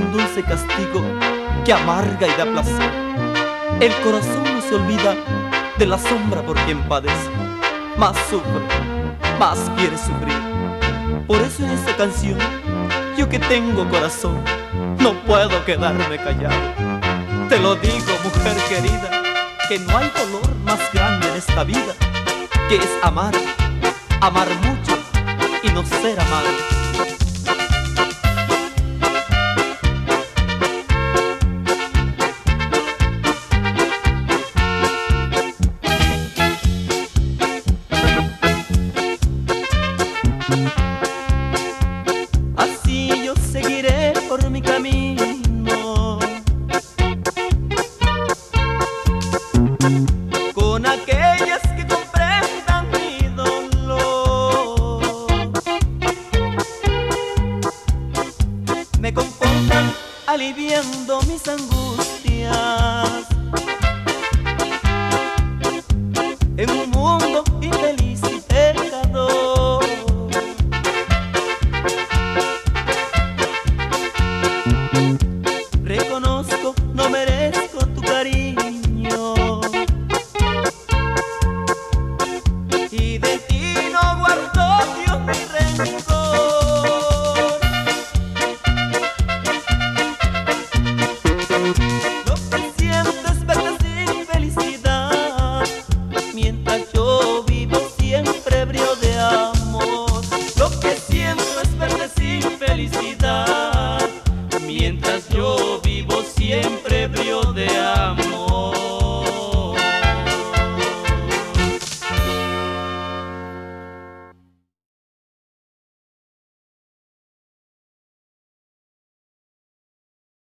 un dulce castigo que amarga y da placer. El corazón no se olvida de la sombra por quien padece, más sufre, más quiere sufrir. Por eso en esta canción, yo que tengo corazón, no puedo quedarme callado. Te lo digo, mujer querida, que no hay dolor más grande en esta vida, que es amar, amar mucho y no ser amado. Así yo seguiré por mi camino, con aquellas que comprendan mi dolor, me confortan aliviando mis angustias,